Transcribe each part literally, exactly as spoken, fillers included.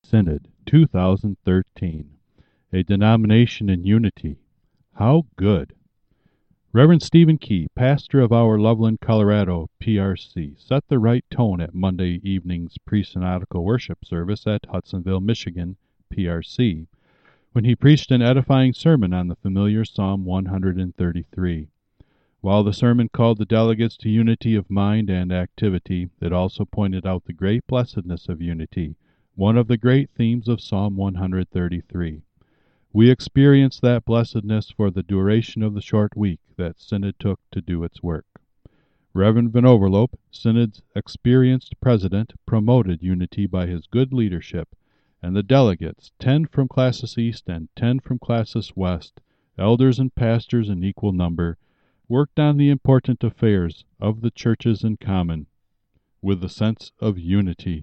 Synod two thousand thirteen. A Denomination in Unity. How good! Reverend Stephen Key, pastor of our Loveland, Colorado P R C, set the right tone at Monday evening's pre-synodical worship service at Hudsonville, Michigan P R C, when he preached an edifying sermon on the familiar Psalm one thirty-three. While the sermon called the delegates to unity of mind and activity, it also pointed out the great blessedness of unity, one of the great themes of Psalm one thirty-three. We experience that blessedness for the duration of the short week that Synod took to do its work. Reverend Van Overlope, Synod's experienced president, promoted unity by his good leadership, and the delegates, ten from Classis East and ten from Classis West, elders and pastors in equal number, worked on the important affairs of the churches in common, with the sense of unity.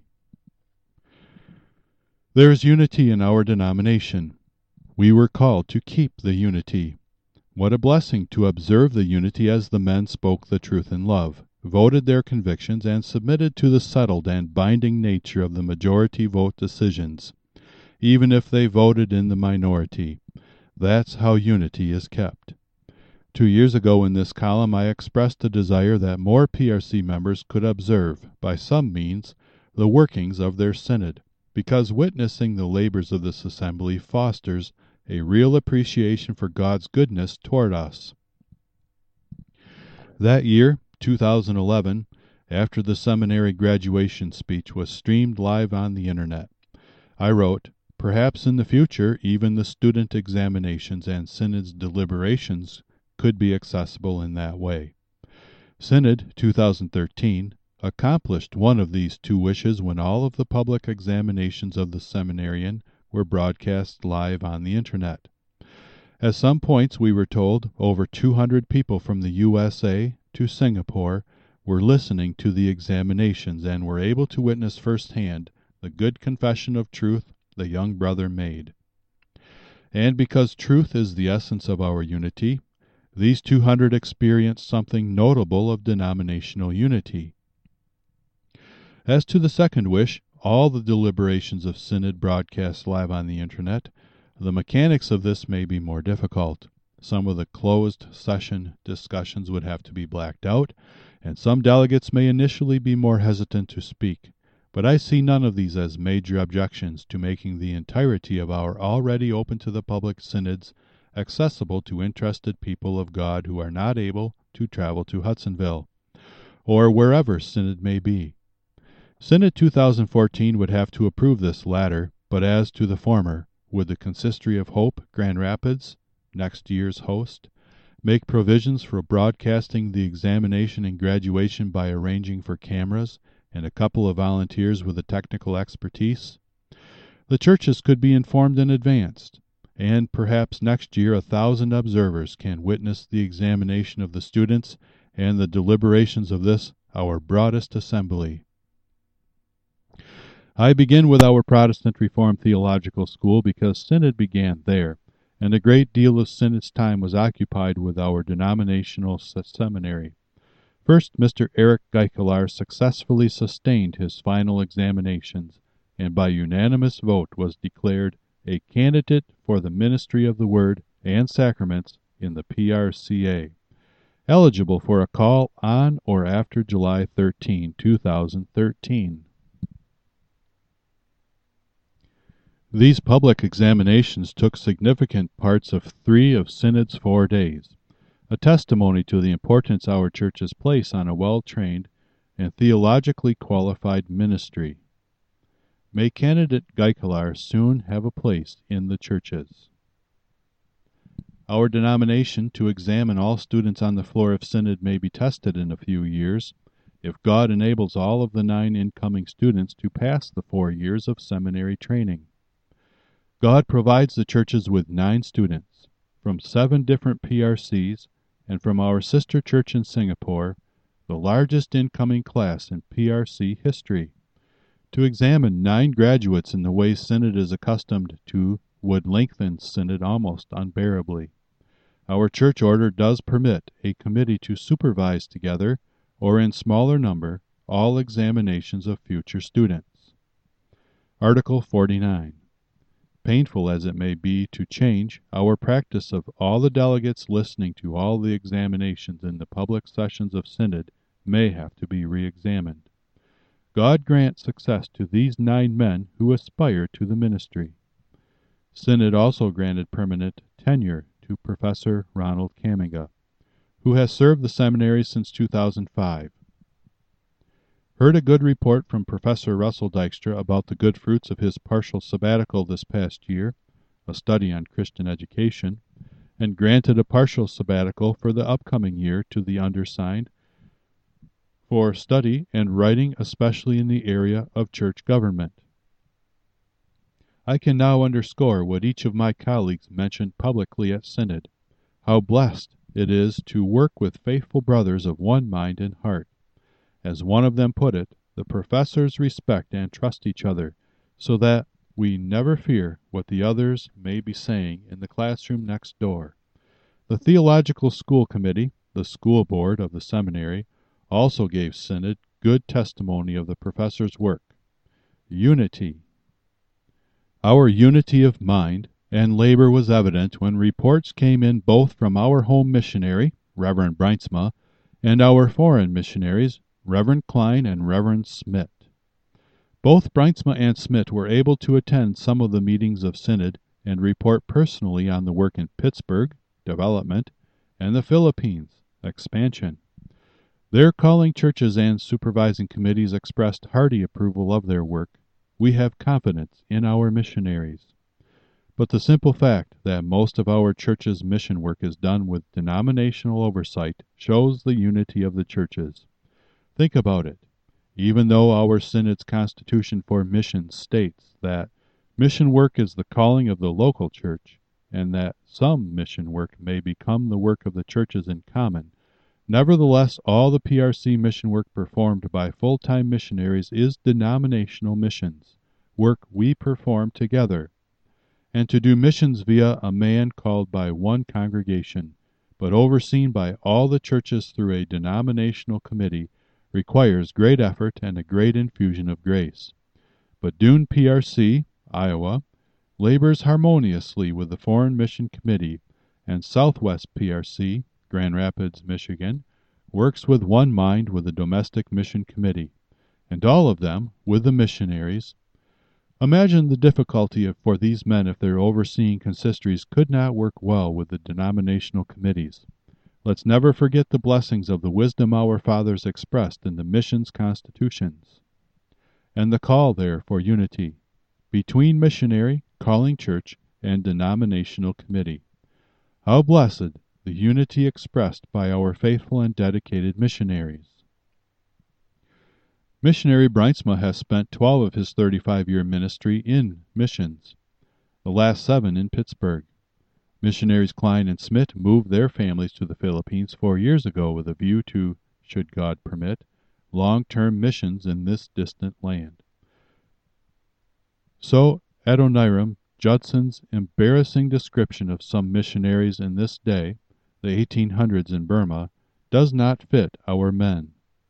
There is unity in our denomination. We were called to keep the unity. What a blessing to observe the unity as the men spoke the truth in love, voted their convictions, and submitted to the settled and binding nature of the majority vote decisions, even if they voted in the minority. That's how unity is kept. Two years ago in this column I expressed a desire that more P R C members could observe, by some means, the workings of their synod, because witnessing the labors of this assembly fosters a real appreciation for God's goodness toward us. That year, two thousand eleven, after the seminary graduation speech was streamed live on the internet, I wrote, perhaps in the future even the student examinations and synod's deliberations could be accessible in that way. Synod two thousand thirteen accomplished one of these two wishes when all of the public examinations of the seminarian were broadcast live on the internet. At some points, we were told, over two hundred people from the U S A to Singapore were listening to the examinations and were able to witness firsthand the good confession of truth the young brother made. And because truth is the essence of our unity, these two hundred experienced something notable of denominational unity. As to the second wish, all the deliberations of Synod broadcast live on the internet, the mechanics of this may be more difficult. Some of the closed session discussions would have to be blacked out, and some delegates may initially be more hesitant to speak, but I see none of these as major objections to making the entirety of our already open to the public synods accessible to interested people of God who are not able to travel to Hudsonville, or wherever Synod may be. Synod two thousand fourteen would have to approve this latter, but as to the former, would the Consistory of Hope, Grand Rapids, next year's host, make provisions for broadcasting the examination and graduation by arranging for cameras and a couple of volunteers with the technical expertise? The churches could be informed in advance, and perhaps next year a thousand observers can witness the examination of the students and the deliberations of this, our broadest assembly. I begin with our Protestant Reformed Theological School because Synod began there, and a great deal of Synod's time was occupied with our denominational seminary. First, Mister Eric Geikelar successfully sustained his final examinations, and by unanimous vote was declared a candidate for the ministry of the Word and Sacraments in the P R C A, eligible for a call on or after July thirteenth, two thousand thirteen. These public examinations took significant parts of three of Synod's four days, a testimony to the importance our churches place on a well-trained and theologically qualified ministry. May candidate Geikelar soon have a place in the churches. Our denomination to examine all students on the floor of Synod may be tested in a few years, if God enables all of the nine incoming students to pass the four years of seminary training. God provides the churches with nine students, from seven different P R Cs, and from our sister church in Singapore, the largest incoming class in P R C history. To examine nine graduates in the way Synod is accustomed to would lengthen Synod almost unbearably. Our church order does permit a committee to supervise together, or in smaller number, all examinations of future students. Article forty-nine. Painful as it may be to change, our practice of all the delegates listening to all the examinations in the public sessions of Synod may have to be re-examined. God grant success to these nine men who aspire to the ministry. Synod also granted permanent tenure to Professor Ronald Kamenga, who has served the seminary since two thousand five. Heard a good report from Professor Russell Dykstra about the good fruits of his partial sabbatical this past year, a study on Christian education, and granted a partial sabbatical for the upcoming year to the undersigned for study and writing, especially in the area of church government. I can now underscore what each of my colleagues mentioned publicly at Synod, how blessed it is to work with faithful brothers of one mind and heart. As one of them put it, the professors respect and trust each other, so that we never fear what the others may be saying in the classroom next door. The Theological School Committee, the school board of the seminary, also gave Synod good testimony of the professors' work. Unity. Our unity of mind and labor was evident when reports came in both from our home missionary, Reverend Breinsma, and our foreign missionaries, Reverend Klein and Reverend Smith. Both Breinsma and Smith were able to attend some of the meetings of Synod and report personally on the work in Pittsburgh, development, and the Philippines, expansion. Their calling churches and supervising committees expressed hearty approval of their work. We have confidence in our missionaries. But the simple fact that most of our church's mission work is done with denominational oversight shows the unity of the churches. Think about it. Even though our Synod's Constitution for Missions states that mission work is the calling of the local church, and that some mission work may become the work of the churches in common, nevertheless all the P R C mission work performed by full-time missionaries is denominational missions, work we perform together. And to do missions via a man called by one congregation, but overseen by all the churches through a denominational committee, requires great effort and a great infusion of grace. But Dune P R C, Iowa, labors harmoniously with the Foreign Mission Committee, and Southwest P R C, Grand Rapids, Michigan, works with one mind with the Domestic Mission Committee, and all of them with the missionaries. Imagine the difficulty for these men if their overseeing consistories could not work well with the denominational committees. Let's never forget the blessings of the wisdom our fathers expressed in the missions constitutions, and the call there for unity between missionary, calling church, and denominational committee. How blessed the unity expressed by our faithful and dedicated missionaries. Missionary Breinsma has spent twelve of his thirty-five-year ministry in missions, the last seven in Pittsburgh. Missionaries Klein and Smith moved their families to the Philippines four years ago with a view to, should God permit, long-term missions in this distant land. So, Adoniram Judson's embarrassing description of some missionaries in this day, the eighteen hundreds in Burma, does not fit our men.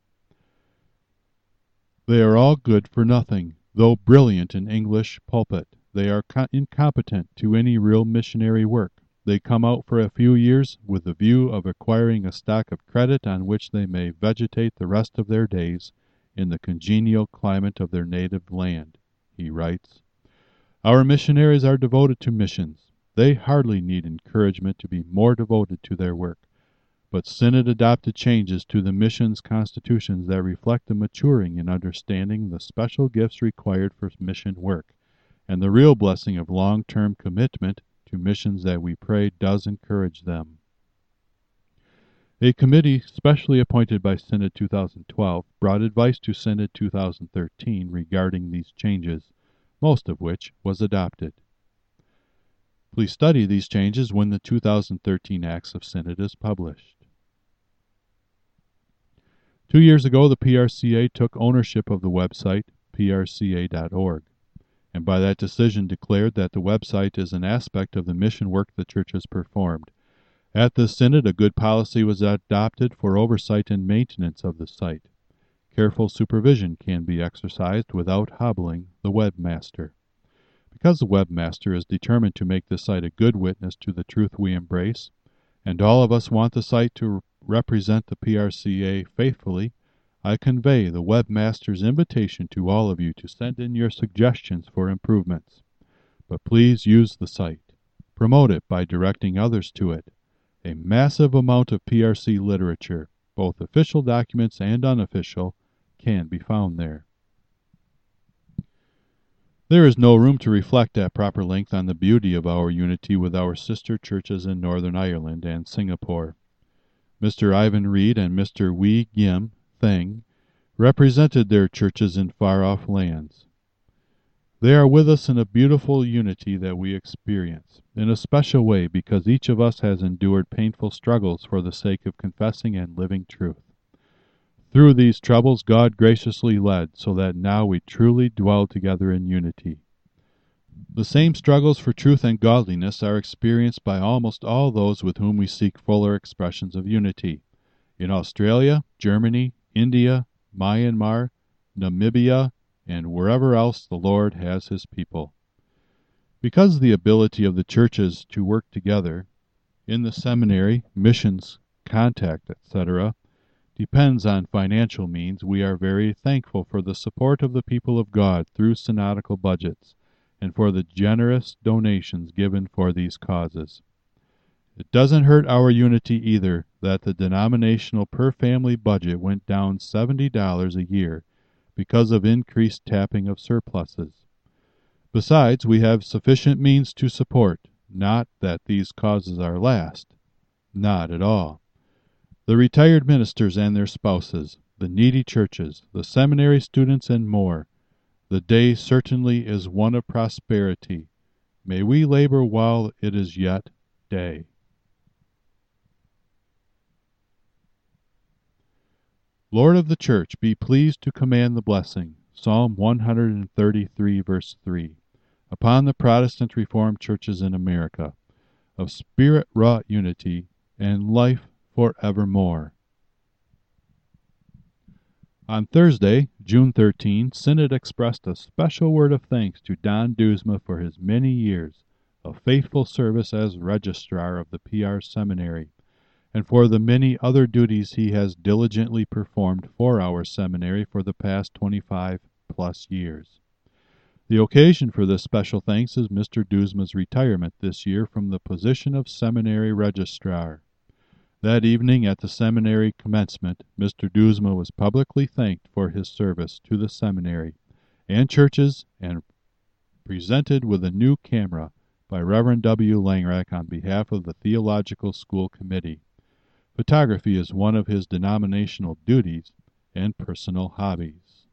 They are all good for nothing. Though brilliant in English pulpit, they are co- incompetent to any real missionary work. They come out for a few years with the view of acquiring a stock of credit on which they may vegetate the rest of their days in the congenial climate of their native land, he writes. Our missionaries are devoted to missions. They hardly need encouragement to be more devoted to their work. But Synod adopted changes to the missions constitutions that reflect a maturing in understanding the special gifts required for mission work, and the real blessing of long-term commitment to missions that we pray does encourage them. A committee specially appointed by Synod two thousand twelve brought advice to Synod two thousand thirteen regarding these changes, most of which was adopted. Please study these changes when the two thousand thirteen Acts of Synod is published. Two years ago, the P R C A took ownership of the website P R C A dot org, and by that decision declared that the website is an aspect of the mission work the church has performed. At the Synod, a good policy was adopted for oversight and maintenance of the site. Careful supervision can be exercised without hobbling the webmaster. Because the webmaster is determined to make the site a good witness to the truth we embrace, and all of us want the site to represent the P R C A faithfully, I convey the webmaster's invitation to all of you to send in your suggestions for improvements. But please use the site. Promote it by directing others to it. A massive amount of P R C literature, both official documents and unofficial, can be found there. There is no room to reflect at proper length on the beauty of our unity with our sister churches in Northern Ireland and Singapore. Mister Ivan Reed and Mister Wee Gim Thing represented their churches in far-off lands. They are with us in a beautiful unity that we experience, in a special way because each of us has endured painful struggles for the sake of confessing and living truth. Through these troubles God graciously led, so that now we truly dwell together in unity. The same struggles for truth and godliness are experienced by almost all those with whom we seek fuller expressions of unity. In Australia, Germany, India, Myanmar, Namibia, and wherever else the Lord has his people. Because the ability of the churches to work together, in the seminary, missions, contact, et cetera, depends on financial means, we are very thankful for the support of the people of God through synodical budgets, and for the generous donations given for these causes. It doesn't hurt our unity either that the denominational per-family budget went down seventy dollars a year because of increased tapping of surpluses. Besides, we have sufficient means to support, not that these causes are last. Not at all. The retired ministers and their spouses, the needy churches, the seminary students, and more. The day certainly is one of prosperity. May we labor while it is yet day. Lord of the church, be pleased to command the blessing, Psalm one thirty-three, verse three, upon the Protestant Reformed churches in America, of spirit-wrought unity and life forevermore. On Thursday, June thirteenth, Synod expressed a special word of thanks to Don Duzma for his many years of faithful service as registrar of the P R Seminary, and for the many other duties he has diligently performed for our seminary for the past twenty-five plus years. The occasion for this special thanks is Mister Duzma's retirement this year from the position of seminary registrar. That evening at the seminary commencement, Mister Duzma was publicly thanked for his service to the seminary and churches and presented with a new camera by Reverend W. Langrack on behalf of the Theological School Committee. Photography is one of his denominational duties and personal hobbies.